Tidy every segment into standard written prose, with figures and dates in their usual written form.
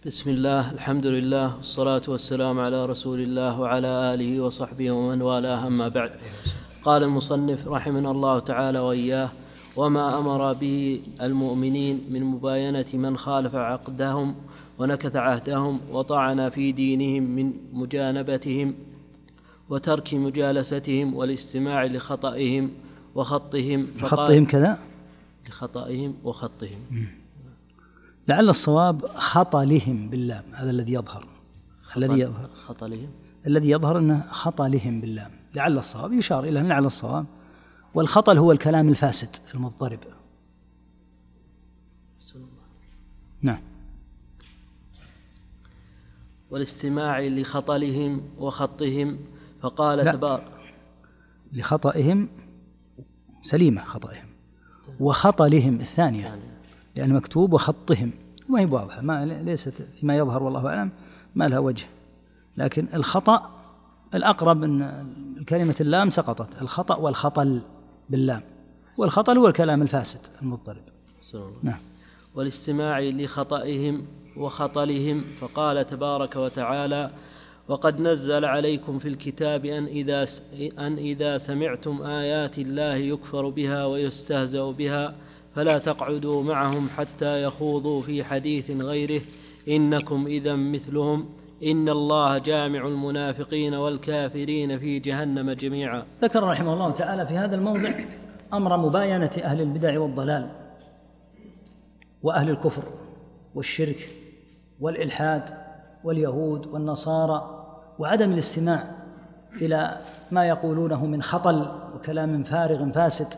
بسم الله، الحمد لله، والصلاة والسلام على رسول الله وعلى آله وصحبه ومن والاه، أما بعد. قال المصنف رحمنا الله تعالى وإياه: وما أمر به المؤمنين من مباينة من خالف عقدهم ونكث عهدهم وطعن في دينهم من مجانبتهم وترك مجالستهم والاستماع لخطئهم وخطهم، خطهم كذا لخطئهم وخطهم. لعل الصواب خطلهم باللام، هذا الذي يظهر. الذي يظهر أنه خطلهم باللام، لعل الصواب يشار إلى لعل الصواب. والخطل هو الكلام الفاسد المضطرب. نعم. والاستماع لخطلهم وخطهم، فقال تبارك: لخطئهم سليمة خطئهم، وخطلهم الثانية لأن مكتوب وخطهم، ما هي واضحة، ما ليست فيما يظهر والله أعلم، ما لها وجه. لكن الخطأ الأقرب أن كلمة اللام سقطت، الخطأ والخطل باللام، والخطل هو الكلام الفاسد المضطرب. نعم. والاستماع لخطئهم وخطلهم، فقال تبارك وتعالى: وقد نزل عليكم في الكتاب أن إذا سمعتم آيات الله يكفر بها ويستهزأ بها فلا تقعدوا معهم حتى يخوضوا في حديث غيره إنكم إذا مثلهم إن الله جامع المنافقين والكافرين في جهنم جميعا. ذكر رحمه الله تعالى في هذا الموضع أمر مباينة أهل البدع والضلال وأهل الكفر والشرك والإلحاد واليهود والنصارى، وعدم الاستماع إلى ما يقولونه من خطل وكلام فارغ فاسد.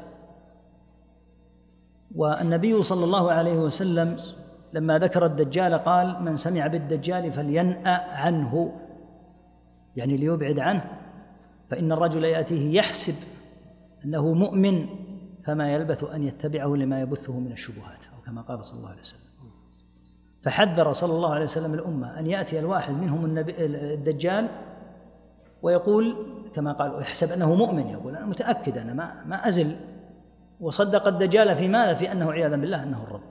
والنبي صلى الله عليه وسلم لما ذكر الدجال قال: من سمع بالدجال فلينأ عنه، يعني ليبعد عنه، فإن الرجل يأتيه يحسب أنه مؤمن فما يلبث أن يتبعه لما يبثه من الشبهات، أو كما قال صلى الله عليه وسلم. فحذر صلى الله عليه وسلم الأمة أن يأتي الواحد منهم الدجال ويقول كما قال يحسب أنه مؤمن، يقول أنا متأكد، أنا ما أزل، وصدق الدجال في ماذا؟ في أنه عياذا بالله أنه الرب.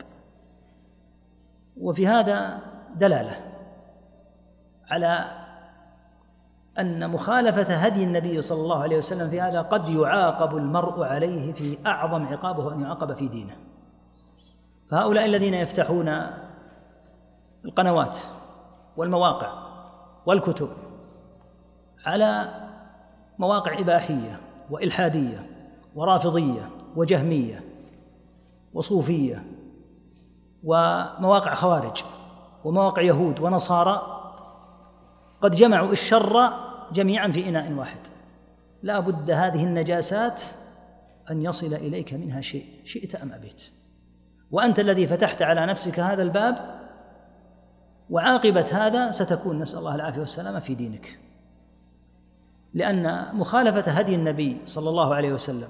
وفي هذا دلالة على أن مخالفة هدي النبي صلى الله عليه وسلم في هذا قد يعاقب المرء عليه في أعظم عقابه أن يعاقب في دينه. فهؤلاء الذين يفتحون القنوات والمواقع والكتب على مواقع إباحية وإلحادية ورافضية وجهمية وصوفية ومواقع خوارج ومواقع يهود ونصارى، قد جمعوا الشر جميعا في إناء واحد. لا بد هذه النجاسات أن يصل إليك منها شيء، شئت أم أبيت، وأنت الذي فتحت على نفسك هذا الباب، وعاقبة هذا ستكون، نسأل الله العافية والسلامة، في دينك. لأن مخالفة هدي النبي صلى الله عليه وسلم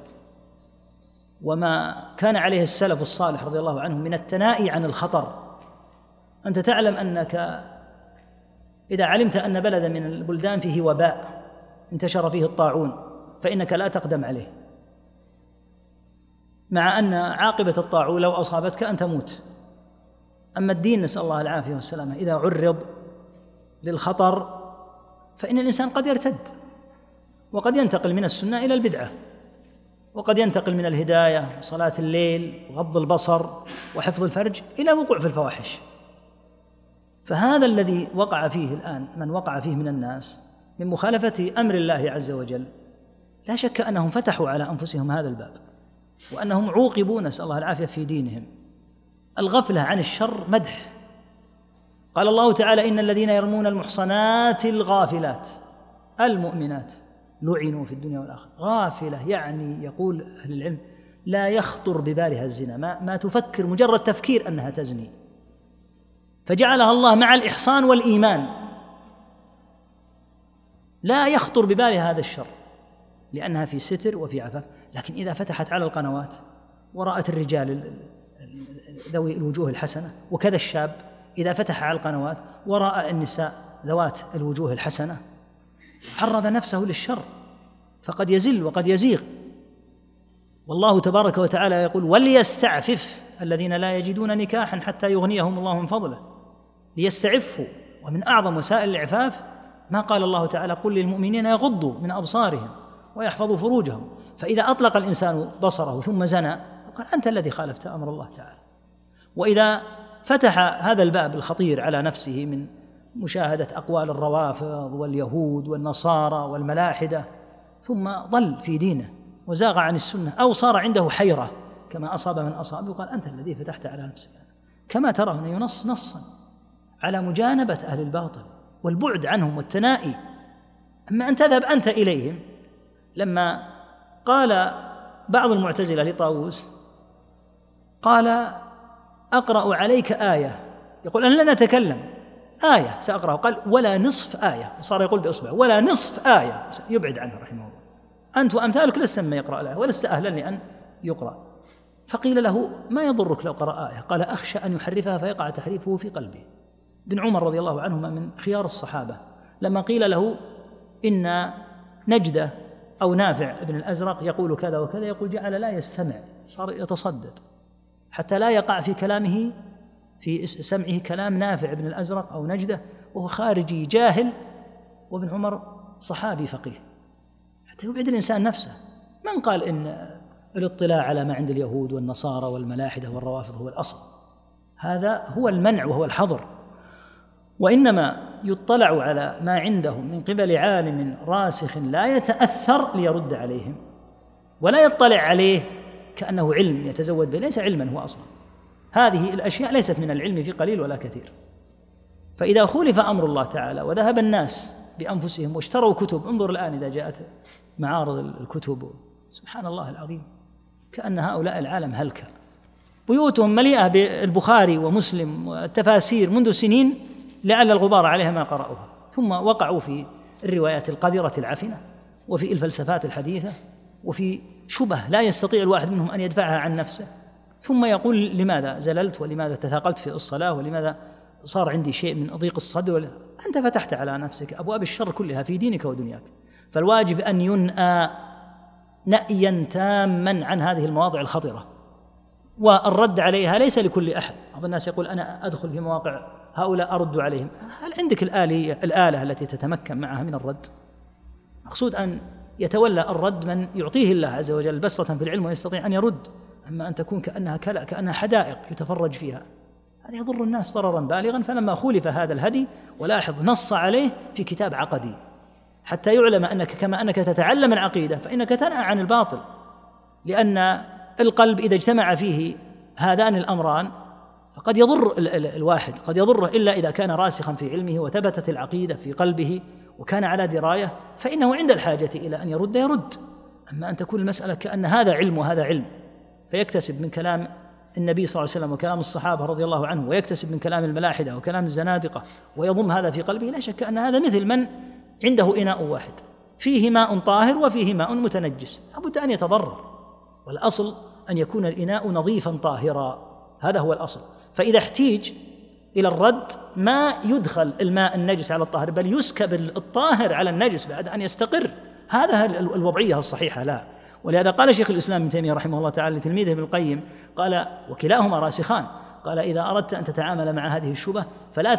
وما كان عليه السلف الصالح رضي الله عنهم من التنائي عن الخطر. أنت تعلم أنك إذا علمت أن بلدا من البلدان فيه وباء انتشر فيه الطاعون فإنك لا تقدم عليه، مع أن عاقبة الطاعون لو أصابتك أن تموت. أما الدين نسأل الله العافية والسلامة إذا عرض للخطر فإن الإنسان قد يرتد، وقد ينتقل من السنة إلى البدعة، وقد ينتقل من الهداية وصلاة الليل وغض البصر وحفظ الفرج إلى وقوع في الفواحش. فهذا الذي وقع فيه الآن من وقع فيه من الناس من مخالفة أمر الله عز وجل، لا شك أنهم فتحوا على أنفسهم هذا الباب، وأنهم عوقبوا نسأل الله العافية في دينهم. الغفلة عن الشر مدح. قال الله تعالى: إن الذين يرمون المحصنات الغافلات المؤمنات لعنوا في الدنيا والآخرة. غافلة يعني يقول أهل العلم لا يخطر ببالها الزنا، ما تفكر مجرد تفكير أنها تزني، فجعلها الله مع الإحصان والإيمان لا يخطر ببالها هذا الشر لأنها في ستر وفي عفاف. لكن إذا فتحت على القنوات ورأت الرجال ذوي الوجوه الحسنة، وكذا الشاب إذا فتح على القنوات ورأى النساء ذوات الوجوه الحسنة عرض نفسه للشر، فقد يزل وقد يزيغ. والله تبارك وتعالى يقول: وليستعفف الذين لا يجدون نكاحا حتى يغنيهم الله من فضله. ليستعفوا. ومن أعظم وسائل الإعفاف ما قال الله تعالى: قل للمؤمنين يغضوا من أبصارهم ويحفظوا فروجهم. فإذا أطلق الإنسان بصره ثم زنى قال: أنت الذي خالفت أمر الله تعالى. وإذا فتح هذا الباب الخطير على نفسه من مشاهدة أقوال الروافض واليهود والنصارى والملاحدة ثم ضل في دينه وزاغ عن السنة أو صار عنده حيرة كما أصاب من أصاب، يقال: أنت الذي فتحت على نفسك. كما ترى هنا ينص نصا على مجانبة أهل الباطل والبعد عنهم والتنائي. أما أن تذهب أنت إليهم، لما قال بعض المعتزلة لطاووس قال: أقرأ عليك آية، يقول: أنا لن أتكلم، آية سأقرأ، قال: ولا نصف آية، وصار يقول بإصبعه: ولا نصف آية، يبعد عنه رحمه الله. أنت وأمثالك لست من يقرأ الآية ولست أهلا لأن يقرأ. فقيل له: ما يضرك لو قرأ آية؟ قال: أخشى أن يحرفها فيقع تحريفه في قلبه. ابن عمر رضي الله عنهما من خيار الصحابة، لما قيل له إن نجدة أو نافع ابن الأزرق يقول كذا وكذا، يقول: جعل لا يستمع، صار يتصدد حتى لا يقع في كلامه في سمعه كلام نافع ابن الأزرق أو نجدة وهو خارجي جاهل، وابن عمر صحابي فقيه، حتى يبعد الإنسان نفسه. من قال إن الاطلاع على ما عند اليهود والنصارى والملاحدة والروافض هو الأصل؟ هذا هو المنع وهو الحظر. وإنما يطلع على ما عندهم من قبل عالم راسخ لا يتأثر ليرد عليهم، ولا يطلع عليه كأنه علم يتزود به، ليس علما هو أصلا. هذه الأشياء ليست من العلم في قليل ولا كثير. فإذا خولف أمر الله تعالى وذهب الناس بأنفسهم واشتروا كتب، انظر الآن إذا جاءت معارض الكتب، سبحان الله العظيم، كأن هؤلاء العالم هلكة، بيوتهم مليئة بالبخاري ومسلم والتفاسير منذ سنين لعل الغبار عليها ما قرأوها، ثم وقعوا في الروايات القذرة العفنة وفي الفلسفات الحديثة وفي شبه لا يستطيع الواحد منهم أن يدفعها عن نفسه، ثم يقول: لماذا زللت، ولماذا تثاقلت في الصلاة، ولماذا صار عندي شيء من ضيق الصدر. أنت فتحت على نفسك أبواب الشر كلها في دينك ودنياك. فالواجب أن ينأى نأيا تاما عن هذه المواضع الخطرة، والرد عليها ليس لكل أحد. بعض الناس يقول: أنا أدخل في مواقع هؤلاء أرد عليهم. هل عندك الآلة التي تتمكن معها من الرد؟ مقصود أن يتولى الرد من يعطيه الله عز وجل بسطة في العلم ويستطيع أن يرد. أما أن تكون كأنها كلأ، كأنها حدائق يتفرج فيها، هذا يضر الناس ضررا بالغا. فلما خولف هذا الهدي، ولاحظ نص عليه في كتاب عقدي حتى يعلم أنك كما أنك تتعلم العقيدة فإنك تنهى عن الباطل، لأن القلب إذا اجتمع فيه هذان الأمران فقد يضر الواحد، قد يضره إلا إذا كان راسخا في علمه وثبتت العقيدة في قلبه وكان على دراية، فإنه عند الحاجة إلى أن يرد. أما أن تكون المسألة كأن هذا علم وهذا علم، فيكتسب من كلام النبي صلى الله عليه وسلم وكلام الصحابة رضي الله عنه، ويكتسب من كلام الملاحدة وكلام الزنادقة ويضم هذا في قلبه، لا شك أن هذا مثل من عنده إناء واحد فيه ماء طاهر وفيه ماء متنجس، لابد أن يتضرر. والأصل أن يكون الإناء نظيفا طاهرا، هذا هو الأصل. فإذا احتيج إلى الرد ما يدخل الماء النجس على الطاهر، بل يسكب الطاهر على النجس بعد أن يستقر. هذا الوضعية الصحيحة لا. ولهذا قال شيخ الإسلام ابن تيمية رحمه الله تعالى لتلميذه ابن القيم، قال: وكلاهما راسخان، قال: إذا أردت أن تتعامل مع هذه الشبه فلا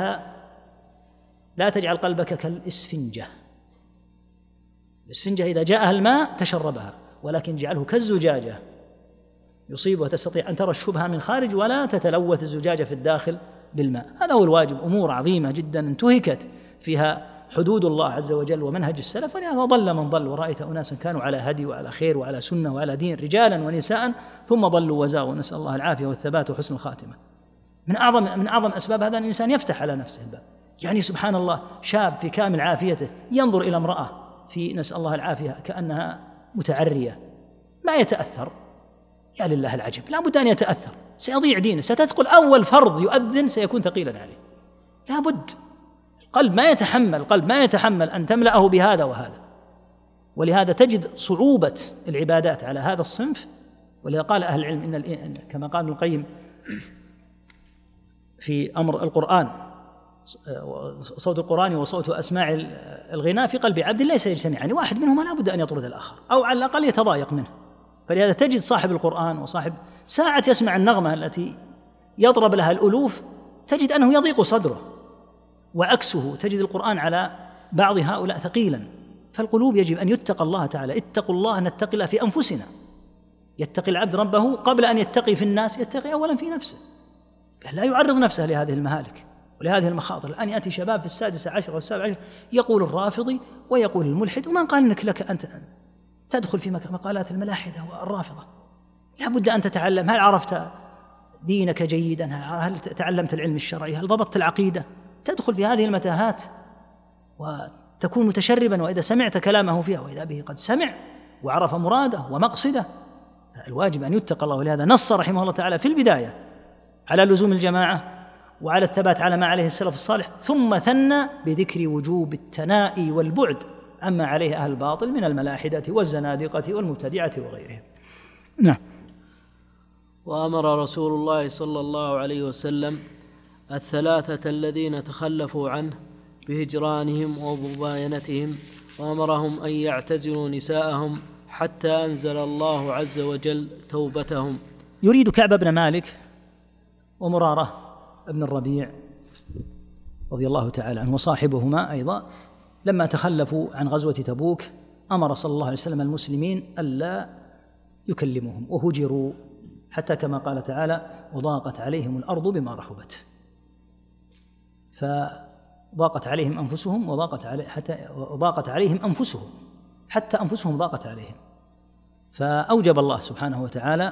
تجعل قلبك كالإسفنجة. الإسفنجة إذا جاءها الماء تشربها، ولكن اجعله كالزجاجة يصيب وتستطيع أن ترى الشبهة من خارج ولا تتلوث الزجاجة في الداخل بالماء. هذا هو الواجب. أمور عظيمة جدا انتهكت فيها حدود الله عز وجل ومنهج السلف، ولهذا ضل من ضل. ورأيت أناسا كانوا على هدي وعلى خير وعلى سنة وعلى دين، رجالا ونساء، ثم ضلوا وزاغوا، نسأل الله العافية والثبات وحسن الخاتمة. من أعظم أسباب هذا أن الإنسان يفتح على نفسه الباب. يعني سبحان الله، شاب في كامل عافيته ينظر إلى امرأة في، نسأل الله العافية، كأنها متعرية، ما يتأثر. يا لله العجب، لا بد أن يتأثر، سيضيع دينه، ستثقل. أول فرض يؤذن سيكون ثقيلا عليه، لا بد. القلب ما يتحمل أن تملأه بهذا وهذا. ولهذا تجد صعوبة العبادات على هذا الصنف. ولذا قال أهل العلم كما قال ابن القيم في أمر القرآن: صوت القرآن وصوت أسماع الغناء في قلب عبد ليس يجتمعان، واحد منهما لا بد أن يطرد الآخر، أو على الأقل يتضايق منه. فلهذا تجد صاحب القرآن وصاحب ساعة يسمع النغمة التي يضرب لها الألوف تجد أنه يضيق صدره، وعكسه تجد القرآن على بعض هؤلاء ثقيلا. فالقلوب يجب أن يتقى الله تعالى. اتقوا الله، نتقي الله في أنفسنا. يتقي العبد ربه قبل أن يتقي في الناس، يتقي أولا في نفسه، لا يعرض نفسه لهذه المهالك ولهذه المخاطر. الآن يأتي شباب في 16 والسابع عشر يقول الرافضي ويقول الملحد، ومن قال إنك لك أنت تدخل في مقالات الملاحدة والرافضة؟ لا بد أن تتعلم. هل عرفت دينك جيدا؟ هل تعلمت العلم الشرعي؟ هل ضبطت العقيدة؟ تدخل في هذه المتاهات وتكون متشربا، وإذا سمعت كلامه فيها وإذا به قد سمع وعرف مراده ومقصده. الواجب أن يتقى الله. ولهذا نص رحمه الله تعالى في البداية على لزوم الجماعة وعلى الثبات على ما عليه السلف الصالح، ثم ثنى بذكر وجوب التنائي والبعد عما عليه أهل الباطل من الملاحدة والزنادقة والمبتدعة وغيرهم. نعم. وأمر رسول الله صلى الله عليه وسلم الثلاثة الذين تخلفوا عنه بهجرانهم ومباينتهم، وأمرهم أن يعتزلوا نساءهم حتى أنزل الله عز وجل توبتهم. يريد كعب بن مالك ومرارة ابن الربيع رضي الله تعالى عنه وصاحبهما أيضا، لما تخلفوا عن غزوة تبوك أمر صلى الله عليه وسلم المسلمين ألا يكلمهم، وهجروا حتى كما قال تعالى: وضاقت عليهم الأرض بما رحبت. فضاقت عليهم أنفسهم وضاقت عليهم أنفسهم حتى أنفسهم ضاقت عليهم. فأوجب الله سبحانه وتعالى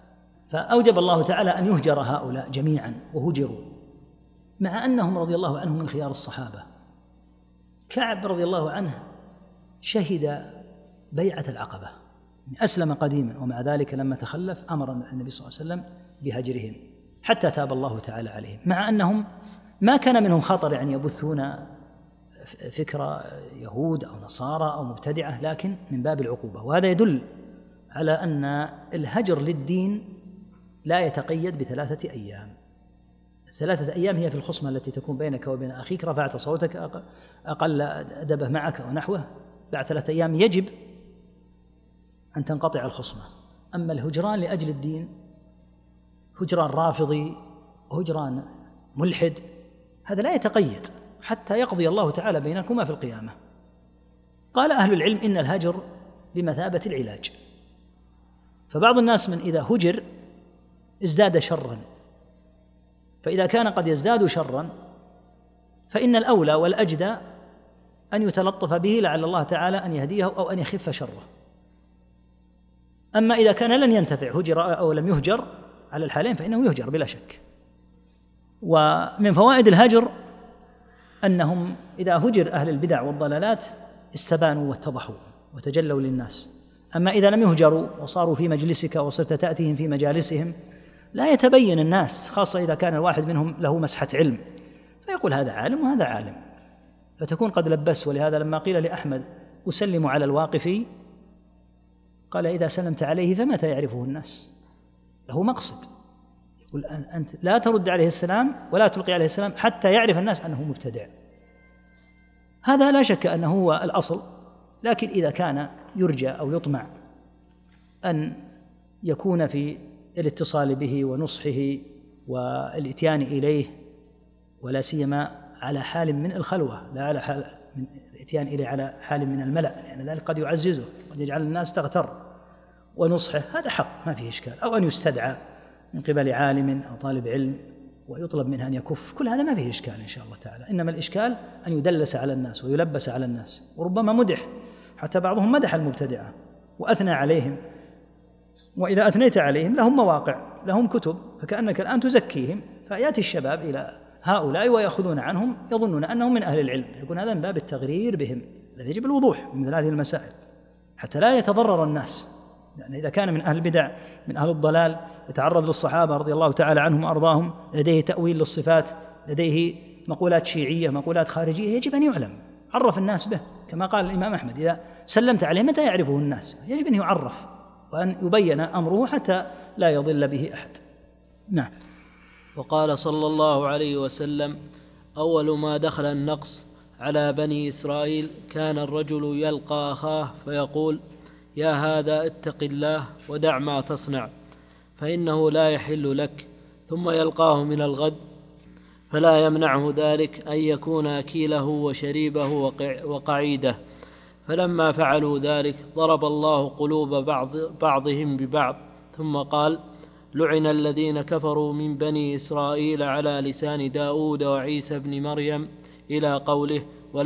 أن يهجر هؤلاء جميعا، وهجروا مع أنهم رضي الله عنهم من خيار الصحابة. كعب رضي الله عنه شهد بيعة العقبة، أسلم قديما، ومع ذلك لما تخلف أمر النبي صلى الله عليه وسلم بهجرهم حتى تاب الله تعالى عليهم، مع أنهم ما كان منهم خطر يعني يبثون فكرة يهود أو نصارى أو مبتدعة، لكن من باب العقوبة. وهذا يدل على أن الهجر للدين لا يتقيد ب3 أيام. 3 أيام هي في الخصمة التي تكون بينك وبين أخيك، رفعت صوتك، أقل أدبه معك أو نحوه، بعد 3 أيام يجب أن تنقطع الخصمة. أما الهجران لأجل الدين، هجران رافضي وهجران ملحد، هذا لا يتقيد حتى يقضي الله تعالى بينكما في القيامة. قال أهل العلم إن الهجر بمثابة العلاج، فبعض الناس من إذا هجر ازداد شرا، فإذا كان قد يزداد شرا فإن الأولى والأجدى أن يتلطف به لعل الله تعالى أن يهديه أو أن يخف شره. أما إذا كان لن ينتفع هجر أو لم يهجر على الحالين فإنه يهجر بلا شك. ومن فوائد الهجر أنهم إذا هجر أهل البدع والضلالات استبانوا واتضحوا وتجلوا للناس. أما إذا لم يهجروا وصاروا في مجلسك وصرت تأتيهم في مجالسهم لا يتبين الناس، خاصة إذا كان الواحد منهم له مسحة علم فيقول هذا عالم وهذا عالم، فتكون قد لبس. ولهذا لما قيل لأحمد أسلم على الواقفي قال إذا سلمت عليه فمتى يعرفه الناس؟ له مقصد، يقول أنت لا ترد عليه السلام ولا تلقي عليه السلام حتى يعرف الناس أنه مبتدع. هذا لا شك أنه هو الأصل، لكن إذا كان يرجى أو يطمع أن يكون في الاتصال به ونصحه والإتيان إليه، ولا سيما على حال من الخلوة، لا على حال من الإتيان إليه على حال من الملأ، لأن ذلك قد يعززه، قد يجعل الناس تغتر، ونصحه هذا حق ما فيه إشكال، أو أن يستدعى من قبل عالم أو طالب علم ويطلب منه أن يكف، كل هذا ما فيه إشكال إن شاء الله تعالى. إنما الإشكال أن يدلس على الناس ويلبس على الناس، وربما مدح، حتى بعضهم مدح المبتدعة وأثنى عليهم، وإذا أثنيت عليهم لهم مواقع، لهم كتب، فكأنك الآن تزكيهم، فيأتي الشباب إلى هؤلاء ويأخذون عنهم يظنون أنهم من أهل العلم، يكون هذا من باب التغرير بهم، الذي يجب الوضوح من مثل هذه المسائل حتى لا يتضرر الناس. لأن إذا كان من أهل البدع من أهل الضلال يتعرض للصحابة رضي الله تعالى عنهم وأرضاهم، لديه تأويل للصفات، لديه مقولات شيعية، مقولات خارجية، يجب أن يعلم، عرف الناس به، كما قال الإمام أحمد إذا سلمت عليه متى يعرفه الناس؟ يجب أن يعرف وأن يبين أمره حتى لا يضل به أحد. نعم. وقال صلى الله عليه وسلم: أول ما دخل النقص على بني إسرائيل كان الرجل يلقى أخاه فيقول: يا هذا اتق الله ودع ما تصنع فإنه لا يحل لك، ثم يلقاه من الغد فلا يمنعه ذلك أن يكون أكيله وشريبه وقعيده. فلما فعلوا ذلك ضرب الله قلوب بعضهم ببعض، ثم قال: لعن الذين كفروا من بني إسرائيل على لسان داود وعيسى بن مريم إلى قوله: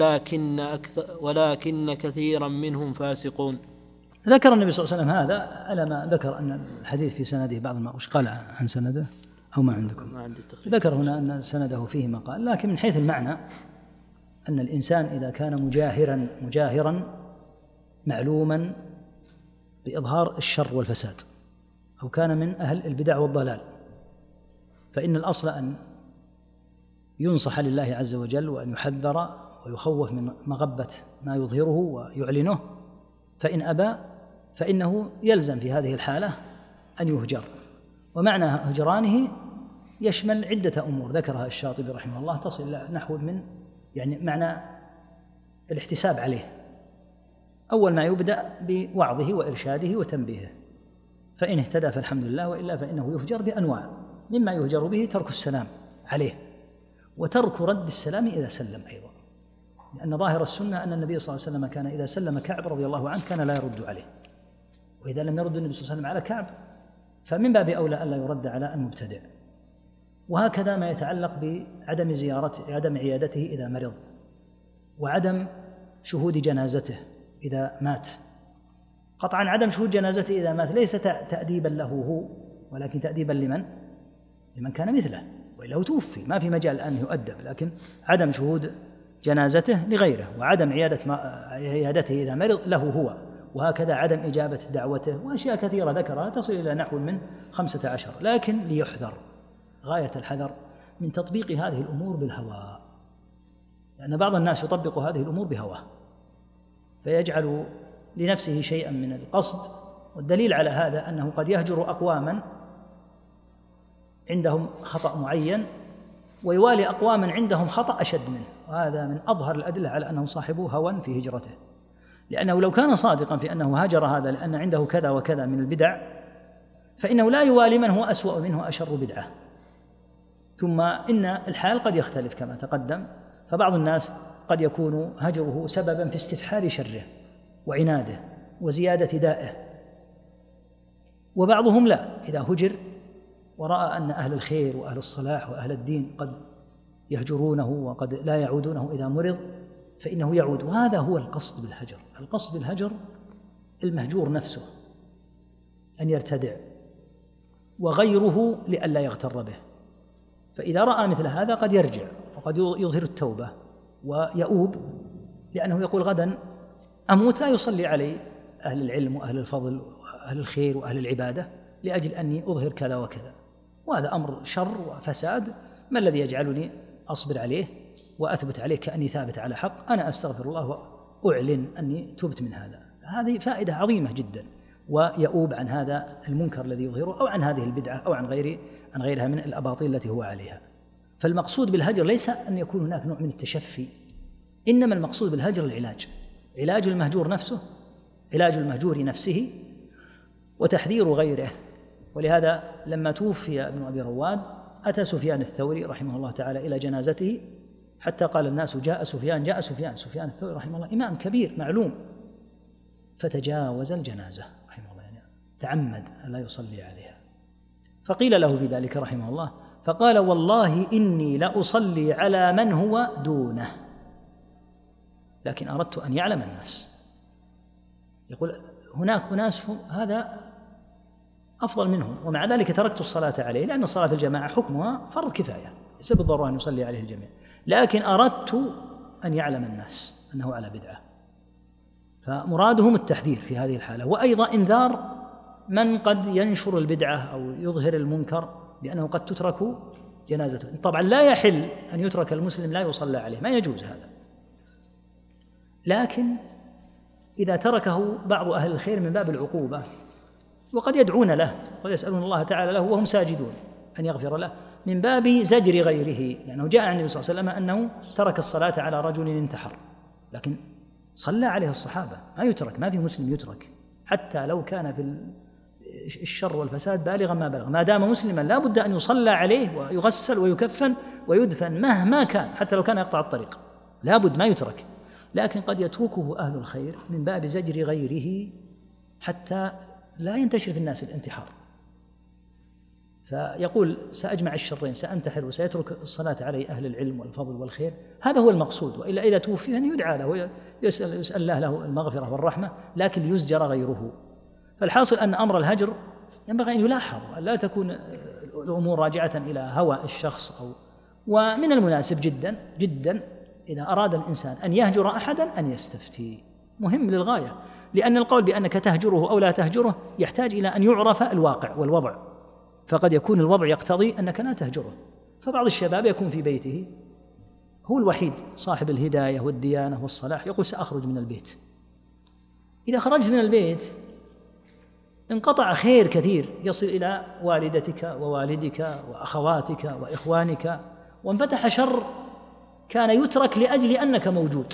ولكن كثيرا منهم فاسقون. ذكر النبي صلى الله عليه وسلم هذا على ما ذكر أن الحديث في سنده بعض ما قال عن سنده أو ما عندكم؟ ما عندي تقريبا. ذكر هنا أن سنده فيه مقال، لكن من حيث المعنى أن الإنسان إذا كان مجاهرا معلوما بإظهار الشر والفساد، أو كان من أهل البدع والضلال، فإن الأصل أن ينصح لله عز وجل وأن يحذر ويخوف من مغبة ما يظهره ويعلنه، فإن أبى فإنه يلزم في هذه الحالة أن يهجر. ومعنى هجرانه يشمل عدة أمور ذكرها الشاطبي رحمه الله تصل إلى نحو من معنى الاحتساب عليه. أول ما يبدأ بوعظه وإرشاده وتنبيهه، فإن اهتدى فالحمد لله، وإلا فإنه يهجر بأنواع. مما يهجر به ترك السلام عليه، وترك رد السلام إذا سلم أيضا، لأن ظاهر السنة أن النبي صلى الله عليه وسلم كان إذا سلم كعب رضي الله عنه كان لا يرد عليه، وإذا لم يرد النبي صلى الله عليه وسلم على كعب فمن باب أولى ألا يرد على المبتدع. وهكذا ما يتعلق بعدم عدم عيادته إذا مرض، وعدم شهود جنازته إذا مات. قطعا عدم شهود جنازته إذا مات ليس تأديبا له هو، ولكن تأديبا لمن كان مثله، وإلا هو توفي ما في مجال أن يؤدب، لكن عدم شهود جنازته لغيره، وعدم عيادته إذا مرض له هو، وهكذا عدم إجابة دعوته، وأشياء كثيرة ذكرها تصل إلى نحو من 15. لكن ليحذر غاية الحذر من تطبيق هذه الأمور بالهوى، لأن بعض الناس يطبق هذه الأمور بهواه فيجعل لنفسه شيئا من القصد. والدليل على هذا أنه قد يهجر أقواما عندهم خطأ معين ويوالي أقواما عندهم خطأ أشد منه، وهذا من أظهر الأدلة على أنه صاحب هوى في هجرته، لأنه لو كان صادقا في أنه هاجر هذا لأن عنده كذا وكذا من البدع فإنه لا يوالي من هو أسوأ منه أشر بدعة. ثم إن الحال قد يختلف كما تقدم، فبعض الناس قد يكون هجره سببا في استفحال شره وعناده وزيادة دائه، وبعضهم لا، إذا هجر ورأى أن أهل الخير وأهل الصلاح وأهل الدين قد يهجرونه وقد لا يعودونه إذا مرض فإنه يعود. وهذا هو القصد بالهجر. القصد بالهجر المهجور نفسه أن يرتدع، وغيره لئلا يغتر به، فإذا رأى مثل هذا قد يرجع وقد يظهر التوبة ويؤوب، لأنه يقول غدا أموت لا يصلي علي أهل العلم وأهل الفضل وأهل الخير وأهل العبادة لأجل أني أظهر كذا وكذا، وهذا أمر شر وفساد. ما الذي يجعلني أصبر عليه وأثبت عليه كأني ثابت على حق؟ أنا أستغفر الله وأعلن أني تبت من هذا. هذه فائدة عظيمة جدا، ويؤوب عن هذا المنكر الذي يظهره أو عن هذه البدعة أو عن غيرها من الأباطيل التي هو عليها. فالمقصود بالهجر ليس أن يكون هناك نوع من التشفي، إنما المقصود بالهجر العلاج، علاج المهجور نفسه، علاج المهجور نفسه، وتحذير غيره. ولهذا لما توفي ابن أبي رواد أتى سفيان الثوري رحمه الله تعالى إلى جنازته، حتى قال الناس جاء سفيان الثوري رحمه الله إمام كبير معلوم، فتجاوز الجنازة رحمه الله، يعني تعمد أن لا يصلي عليها. فقيل له في ذلك رحمه الله فقال: والله إني لأصلي على من هو دونه، لكن أردت أن يعلم الناس. يقول هناك أناس هذا أفضل منهم، ومع ذلك تركت الصلاة عليه، لأن الصلاة الجماعة حكمها فرض كفاية ليس بالضرورة أن يصلي عليه الجميع، لكن أردت أن يعلم الناس أنه على بدعة. فمرادهم التحذير في هذه الحالة، وأيضا إنذار من قد ينشر البدعة أو يظهر المنكر بأنه قد تترك جنازته. طبعا لا يحل أن يترك المسلم لا يصلى عليه، ما يجوز هذا، لكن إذا تركه بعض أهل الخير من باب العقوبة، وقد يدعون له ويسألون الله تعالى له وهم ساجدون أن يغفر له، من باب زجر غيره، لأنه جاء عن النبي صلى الله عليه وسلم أنه ترك الصلاة على رجل انتحر، لكن صلى عليه الصحابة، ما يترك، ما في مسلم يترك حتى لو كان في الشر والفساد بالغا ما بلغ، ما دام مسلما لا بد أن يصلى عليه ويغسل ويكفن ويدفن مهما كان، حتى لو كان يقطع الطريق لابد ما يترك. لكن قد يتركه أهل الخير من باب زجر غيره حتى لا ينتشر في الناس الانتحار، فيقول سأجمع الشرين، سأنتحر وسيترك الصلاة عليه أهل العلم والفضل والخير. هذا هو المقصود. وإلا إذا توفي أن يدعى له، يسأل الله له المغفرة والرحمة، لكن يزجر غيره. فالحاصل أن أمر الهجر ينبغي أن يلاحظ، أن لا تكون الأمور راجعة إلى هوى الشخص ومن المناسب جدا جدا إذا أراد الإنسان أن يهجر أحدا أن يستفتي، مهم للغاية، لأن القول بأنك تهجره أو لا تهجره يحتاج إلى أن يعرف الواقع والوضع، فقد يكون الوضع يقتضي أنك لا تهجره. فبعض الشباب يكون في بيته هو الوحيد صاحب الهداية والديانة والصلاح، يقول سأخرج من البيت. إذا خرجت من البيت انقطع خير كثير يصل إلى والدتك ووالدك وأخواتك وإخوانك، وانفتح شر كان يترك لأجل أنك موجود.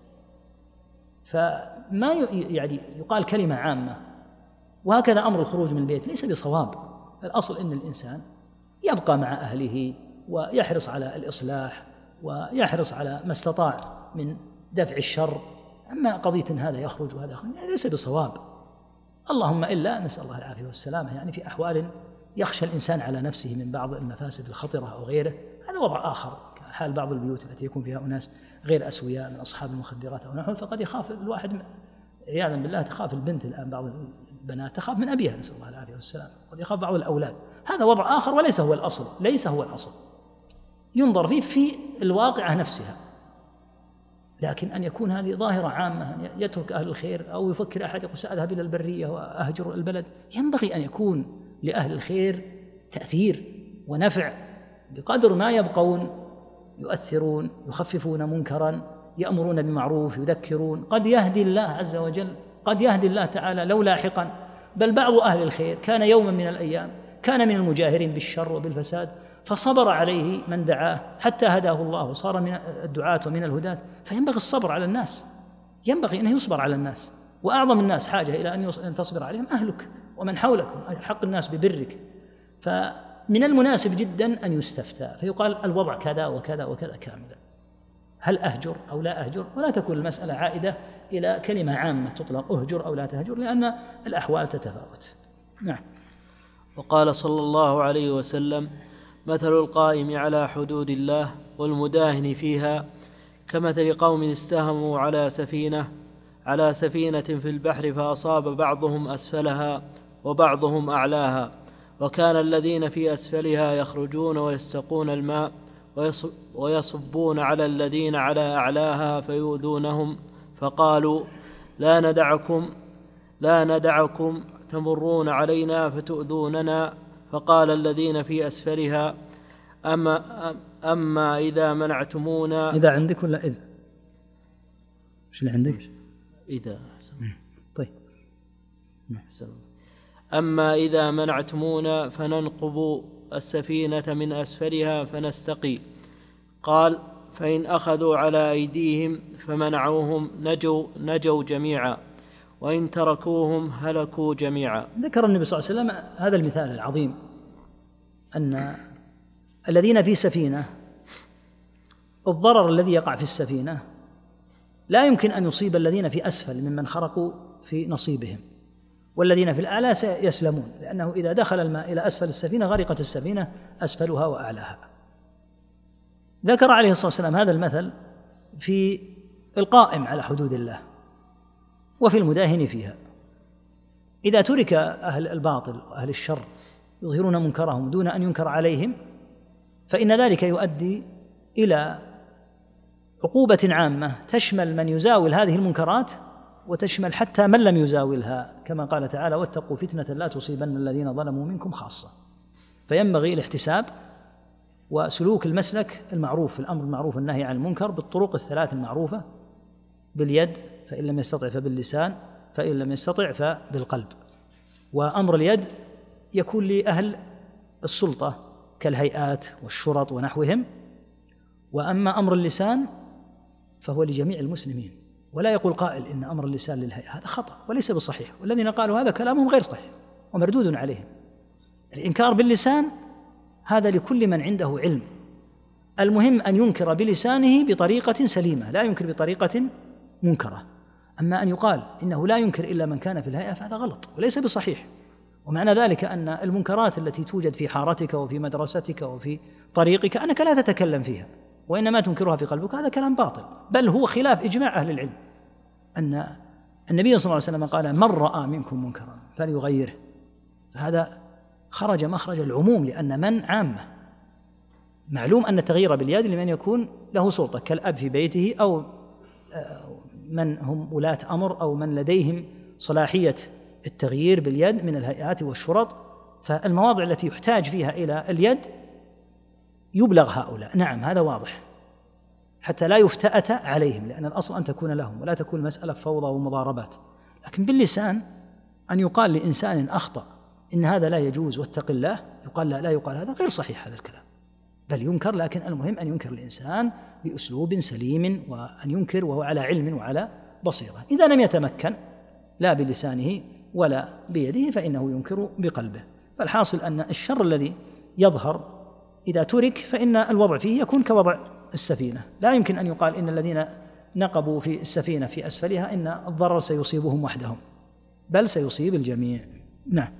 فما يعني يقال كلمة عامة، وهكذا أمر الخروج من البيت ليس بصواب. الأصل أن الإنسان يبقى مع أهله ويحرص على الإصلاح ويحرص على ما استطاع من دفع الشر. أما قضية هذا يخرج وهذا يخرج ليس بصواب، اللهم إلا نسأل الله العافية والسلامة، يعني في أحوال يخشى الإنسان على نفسه من بعض المفاسد الخطرة أو غيره، هذا وضع آخر، كحال بعض البيوت التي يكون فيها أناس غير أسوياء من أصحاب المخدرات أو نحو، فقد يخاف الواحد عياذا بالله، تخاف البنت الآن، بعض البنات تخاف من أبيها نسأل الله العافية والسلامة، قد يخاف بعض الأولاد. هذا وضع آخر وليس هو الأصل، ليس هو الأصل، ينظر فيه في الواقعة نفسها. لكن أن يكون هذه ظاهرة عامة، يترك أهل الخير أو يفكر أحد يقول سأذهب إلى البرية وأهجر البلد، ينبغي أن يكون لأهل الخير تأثير ونفع بقدر ما يبقون، يؤثرون، يخففون منكرا، يأمرون بمعروف، يذكرون. قد يهدي الله عز وجل، قد يهدي الله تعالى لو لاحقا. بل بعض أهل الخير كان يوما من الأيام كان من المجاهرين بالشر وبالفساد، فصبر عليه من دعاه حتى هداه الله وصار من الدعاة ومن الهداة. فينبغي الصبر على الناس، ينبغي أن يصبر على الناس، وأعظم الناس حاجة إلى أن تصبر عليهم أهلك ومن حولك، حق الناس ببرك. فمن المناسب جدا أن يستفتى فيقال الوضع كذا وكذا وكذا كاملا، هل أهجر أو لا أهجر، ولا تكون المسألة عائدة إلى كلمة عامة تطلق أهجر أو لا تهجر، لأن الأحوال تتفاوت. نعم. وقال صلى الله عليه وسلم: مثل القائم على حدود الله والمداهن فيها كمثل قوم استهموا على سفينة في البحر، فأصاب بعضهم أسفلها وبعضهم أعلاها، وكان الذين في أسفلها يخرجون ويستقون الماء ويصبون على الذين على أعلاها فيؤذونهم، فقالوا لا ندعكم تمرون علينا فتؤذوننا. فقال الذين في أسفلها: أما إذا منعتمونا. إذا عندك ولا إذا؟ إيش اللي عندك؟ إذا. طيب. أما إذا منعتمونا فننقب السفينة من أسفلها فنستقي. قال: فإن أخذوا على أيديهم فمنعوهم نجوا جميعا، وإن تركوهم هلكوا جميعا. ذكر النبي صلى الله عليه وسلم هذا المثال العظيم، أن الذين في سفينة الضرر الذي يقع في السفينة لا يمكن أن يصيب الذين في أسفل ممن خرقوا في نصيبهم، والذين في الأعلى سيسلمون، لأنه إذا دخل الماء إلى أسفل السفينة غرقت السفينة أسفلها وأعلاها. ذكر عليه الصلاة والسلام هذا المثل في القائم على حدود الله وفي المداهن فيها. إذا ترك أهل الباطل وأهل الشر يظهرون منكرهم دون أن ينكر عليهم، فإن ذلك يؤدي إلى عقوبة عامة تشمل من يزاول هذه المنكرات وتشمل حتى من لم يزاولها، كما قال تعالى: واتقوا فتنة لا تصيبن الذين ظلموا منكم خاصة. فينبغي الاحتساب وسلوك المسلك المعروف، الأمر المعروف والنهي عن المنكر بالطرق الثلاث المعروفة: باليد، فإن لم يستطع فباللسان، فإن لم يستطع فبالقلب. وأمر اليد يكون لأهل السلطة كالهيئات والشرط ونحوهم، وأما أمر اللسان فهو لجميع المسلمين. ولا يقول قائل إن أمر اللسان للهيئة، هذا خطأ وليس بصحيح، والذين قالوا هذا كلامهم غير صحيح ومردود عليهم. الإنكار باللسان هذا لكل من عنده علم المهم أن ينكر بلسانه بطريقة سليمة، لا ينكر بطريقة منكرة. أما أن يقال إنه لا ينكر إلا من كان في الهيئة فهذا غلط وليس بصحيح. ومعنى ذلك أن المنكرات التي توجد في حارتك وفي مدرستك وفي طريقك أنك لا تتكلم فيها وإنما تنكرها في قلبك، هذا كلام باطل، بل هو خلاف إجماع أهل العلم أن النبي صلى الله عليه وسلم قال من رأى منكم منكرا فليغيره. هذا خرج مخرج العموم، لأن من عامة. معلوم أن التغيير باليد لمن يكون له سلطة كالأب في بيته أو من هم ولاة أمر أو من لديهم صلاحية التغيير باليد من الهيئات والشرط. فالمواضع التي يحتاج فيها إلى اليد يبلغ هؤلاء، نعم هذا واضح، حتى لا يفتأت عليهم، لأن الأصل أن تكون لهم ولا تكون مسألة فوضى ومضاربات. لكن باللسان أن يقال لإنسان أخطأ إن هذا لا يجوز واتق الله، يقال لا يقال، هذا غير صحيح هذا الكلام، بل ينكر. لكن المهم أن ينكر الإنسان بأسلوب سليم، وأن ينكر وهو على علم وعلى بصيرة. إذا لم يتمكن لا بلسانه ولا بيده فإنه ينكر بقلبه. فالحاصل أن الشر الذي يظهر إذا ترك فإن الوضع فيه يكون كوضع السفينة. لا يمكن أن يقال إن الذين نقبوا في السفينة في أسفلها إن الضرر سيصيبهم وحدهم، بل سيصيب الجميع. نعم،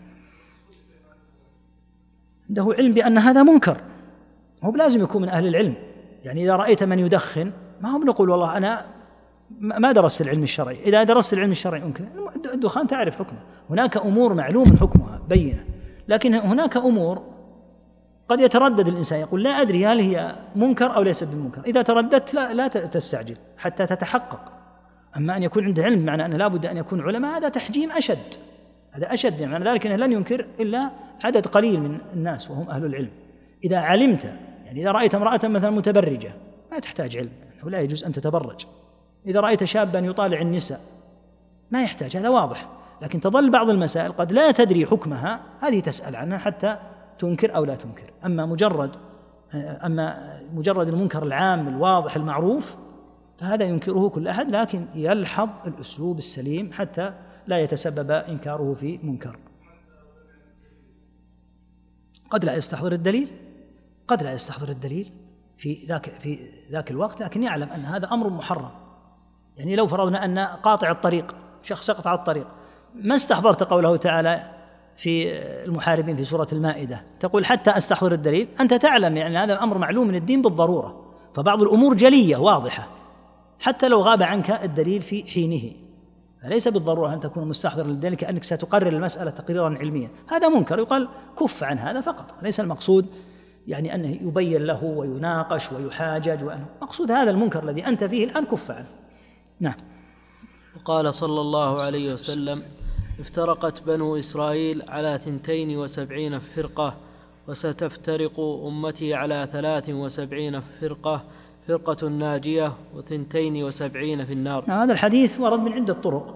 عنده علم بأن هذا منكر، هو لازم يكون من أهل العلم. يعني إذا رأيت من يدخن ما هم نقول والله أنا ما درست العلم الشرعي، إذا درست العلم الشرعي أنكر. الدخان تعرف حكمه، هناك أمور معلوم حكمها بينة، لكن هناك أمور قد يتردد الإنسان يقول لا أدري هل هي منكر أو ليست بمنكر. إذا ترددت لا تستعجل حتى تتحقق. أما أن يكون عنده علم بمعنى أنه لا بد أن يكون علماء، هذا تحجيم أشد، هذا أشد. يعني معنى ذلك أنه لن ينكر إلا عدد قليل من الناس وهم أهل العلم. إذا علمت، يعني إذا رأيت امرأة مثلا متبرجة ما تحتاج علم، أنه لا يجوز أن تتبرج. إذا رأيت شابا يطالع النساء ما يحتاج، هذا واضح. لكن تظل بعض المسائل قد لا تدري حكمها، هذه تسأل عنها حتى تنكر أو لا تنكر. أما مجرد المنكر العام الواضح المعروف فهذا ينكره كل أحد، لكن يلحظ الأسلوب السليم حتى لا يتسبب إنكاره في منكر. قد لا يستحضر الدليل في ذاك الوقت، لكن يعلم أن هذا أمر محرم. يعني لو فرضنا أن قاطع الطريق شخص يقطع الطريق، ما استحضرت قوله تعالى في المحاربين في سورة المائدة تقول حتى أستحضر الدليل، أنت تعلم يعني هذا أمر معلوم من الدين بالضرورة. فبعض الأمور جلية واضحة حتى لو غاب عنك الدليل في حينه، فليس بالضرورة أن تكون مستحضر للدليل كأنك ستقرر المسألة تقريرا علميا. هذا منكر يقال كف عن هذا فقط، ليس المقصود يعني أنه يبين له ويناقش ويحاجج، مقصود هذا المنكر الذي أنت فيه الآن كف عنه. نعم. وقال صلى الله عليه وسلم: افترقت بنو إسرائيل على 72 فرقة، وستفترق أمتي على 73 فرقة، فرقة ناجية و72 في النار. هذا الحديث ورد من عدة طرق،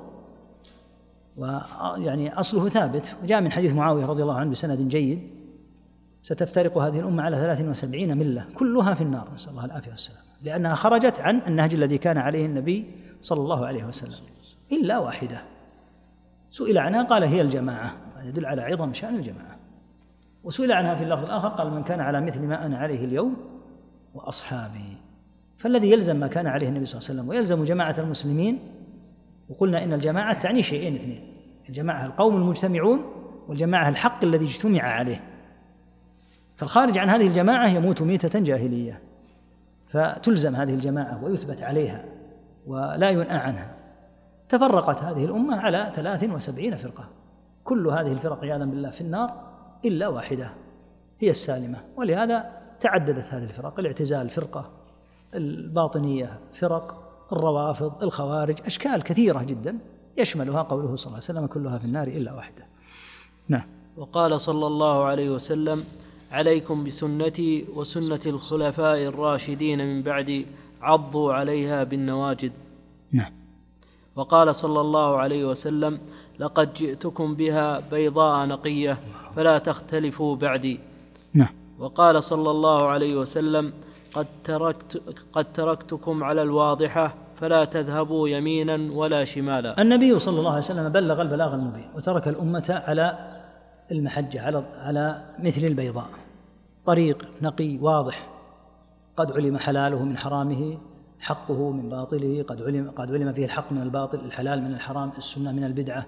ويعني أصله ثابت، وجاء من حديث معاوية رضي الله عنه بسند جيد: ستفترق هذه الأمة على 73 ملة كلها في النار، نسأل الله العافية والسلام، لأنها خرجت عن النهج الذي كان عليه النبي صلى الله عليه وسلم إلا واحدة سئل عنها قال هي الجماعة، هذا يدل على عظم شأن الجماعة. وسئل عنها في اللفظ الآخر قال: من كان على مثل ما أنا عليه اليوم وأصحابي. فالذي يلزم ما كان عليه النبي صلى الله عليه وسلم ويلزم جماعة المسلمين، وقلنا إن الجماعة تعني شيئين اثنين: الجماعة القوم المجتمعون، والجماعة الحق الذي اجتمع عليه. فالخارج عن هذه الجماعة يموت ميتة جاهلية، فتلزم هذه الجماعة ويثبت عليها ولا ينأى عنها. تفرقت هذه الأمة على 73 فرقة، كل هذه الفرق عياذا بالله في النار إلا واحدة هي السالمة. ولهذا تعددت هذه الفرق: الاعتزال فرقة، الباطنية فرق، الروافض، الخوارج، أشكال كثيرة جدا يشملها قوله صلى الله عليه وسلم: كلها في النار إلا واحدة. نعم. وقال صلى الله عليه وسلم: عليكم بسنتي وسنة الخلفاء الراشدين من بعدي، عضوا عليها بالنواجذ. نعم. وقال صلى الله عليه وسلم: لقد جئتكم بها بيضاء نقية فلا تختلفوا بعدي. نعم. وقال صلى الله عليه وسلم: قد تركتكم على الواضحة فلا تذهبوا يمينا ولا شمالا. النبي صلى الله عليه وسلم بلغ البلاغ المبين وترك الأمة على المحجة، على مثل البيضاء، طريق نقي واضح قد علم حلاله من حرامه، حقه من باطله، قد علم فيه الحق من الباطل، الحلال من الحرام، السنة من البدعة.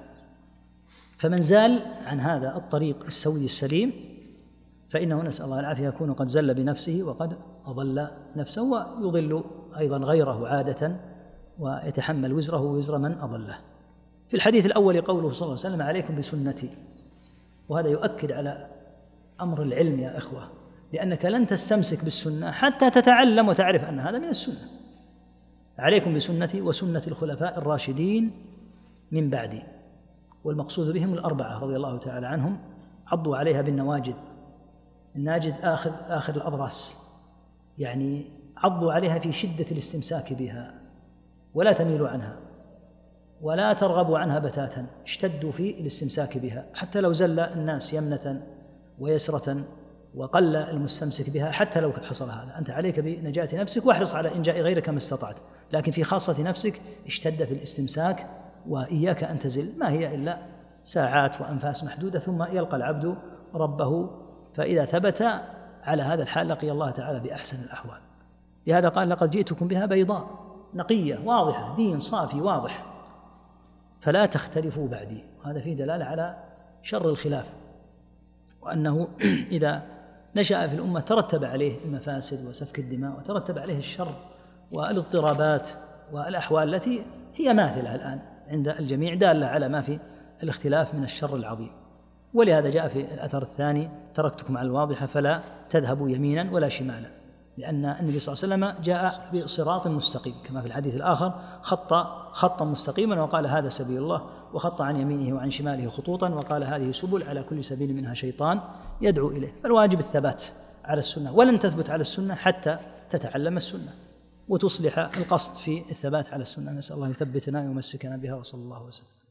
فمن زال عن هذا الطريق السوي السليم فإنه نسأل الله العافية يكون قد زل بنفسه وقد أضل نفسه، ويضل أيضا غيره عادة ويتحمل وزره ووزر من أضله. في الحديث الأول قوله صلى الله عليه وسلم: عليكم بسنتي، وهذا يؤكد على أمر العلم يا إخوة، لأنك لن تستمسك بالسنة حتى تتعلم وتعرف أن هذا من السنة. عليكم بسنتي وسنة الخلفاء الراشدين من بعدي، والمقصود بهم الأربعة رضي الله تعالى عنهم، عضوا عليها بالنواجذ، الناجذ آخر الأضراس، يعني عضوا عليها في شدة الاستمساك بها، ولا تميلوا عنها ولا ترغبوا عنها بتاتا، اشتدوا في الاستمساك بها، حتى لو زل الناس يمنة ويسرة وقل المستمسك بها، حتى لو حصل هذا، أنت عليك بنجاة نفسك واحرص على إنجاء غيرك ما استطعت، لكن في خاصة نفسك اشتد في الاستمساك، وإياك أن تزل، ما هي إلا ساعات وأنفاس محدودة ثم يلقى العبد ربه. فإذا ثبت على هذا الحال لقي الله تعالى بأحسن الأحوال. لهذا قال: لقد جئتكم بها بيضاء نقية واضحة، دين صافي واضح، فلا تختلفوا بعدي. هذا فيه دلالة على شر الخلاف، وأنه إذا نشأ في الأمة ترتب عليه المفاسد وسفك الدماء، وترتب عليه الشر والاضطرابات والأحوال التي هي ماثلة الآن عند الجميع، دالة على ما في الاختلاف من الشر العظيم. ولهذا جاء في الأثر الثاني: تركتكم على الواضحة فلا تذهبوا يمينا ولا شمالا، لأن النبي صلى الله عليه وسلم جاء بصراط مستقيم كما في الحديث الآخر، خطا مستقيما وقال: هذا سبيل الله، وخط عن يمينه وعن شماله خطوطا وقال: هذه سبل على كل سبيل منها شيطان يدعو إليه. فالواجب الثبات على السنة، ولن تثبت على السنة حتى تتعلم السنة وتصلح القصد في الثبات على السنة. نسأل الله يثبتنا ويمسكنا بها، وصلى الله وسلم.